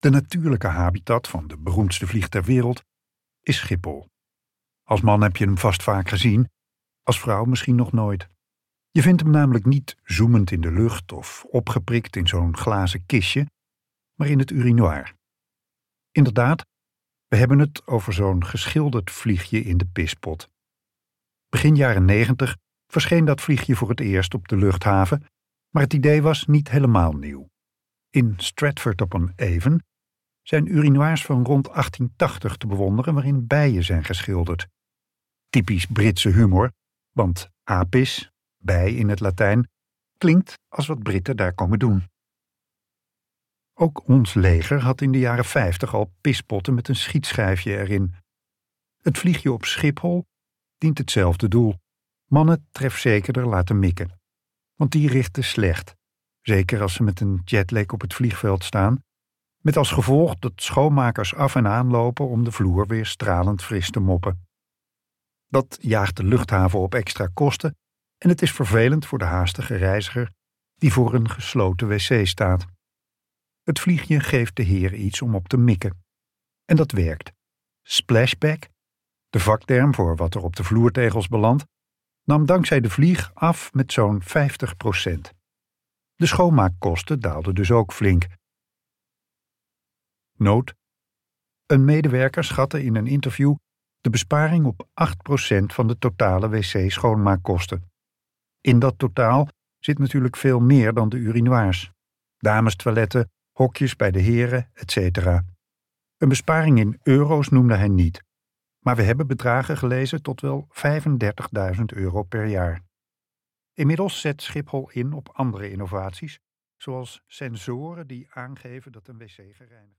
De natuurlijke habitat van de beroemdste vlieg ter wereld is Schiphol. Als man heb je hem vast vaak gezien, als vrouw misschien nog nooit. Je vindt hem namelijk niet zoemend in de lucht of opgeprikt in zo'n glazen kistje, maar in het urinoir. Inderdaad, we hebben het over zo'n geschilderd vliegje in de pispot. Begin jaren 90 verscheen dat vliegje voor het eerst op de luchthaven, maar het idee was niet helemaal nieuw. In Stratford-upon-Avon zijn urinoirs van rond 1880 te bewonderen waarin bijen zijn geschilderd. Typisch Britse humor, want apis, bij in het Latijn, klinkt als wat Britten daar komen doen. Ook ons leger had in de jaren 50 al pispotten met een schietschijfje erin. Het vliegje op Schiphol dient hetzelfde doel: mannen trefzekerder laten mikken. Want die richten slecht, zeker als ze met een jetlag op het vliegveld staan, met als gevolg dat schoonmakers af en aan lopen om de vloer weer stralend fris te moppen. Dat jaagt de luchthaven op extra kosten en het is vervelend voor de haastige reiziger die voor een gesloten wc staat. Het vliegje geeft de heren iets om op te mikken. En dat werkt. Splashback, de vakterm voor wat er op de vloertegels belandt, nam dankzij de vlieg af met zo'n 50%. De schoonmaakkosten daalden dus ook flink. Noot: een medewerker schatte in een interview de besparing op 8% van de totale wc-schoonmaakkosten. In dat totaal zit natuurlijk veel meer dan de urinoirs. Damestoiletten, hokjes bij de heren, etc. Een besparing in euro's noemde hij niet, maar we hebben bedragen gelezen tot wel €35.000 per jaar. Inmiddels zet Schiphol in op andere innovaties, zoals sensoren die aangeven dat een wc gereinigd